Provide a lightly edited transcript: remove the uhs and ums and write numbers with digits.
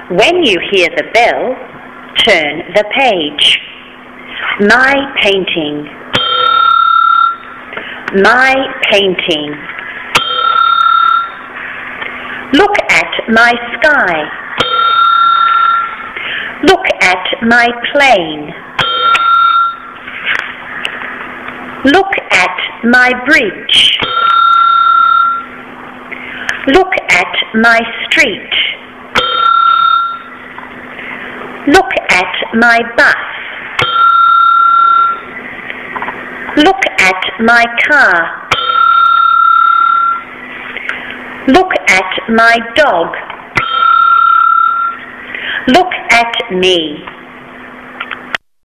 When you hear the bell, turn the page. My painting. My painting. Look at my sky. Look at my plane. Look at my bridge. Look at my street. Look at my bus. Look at my car. Look at my dog. Look at me.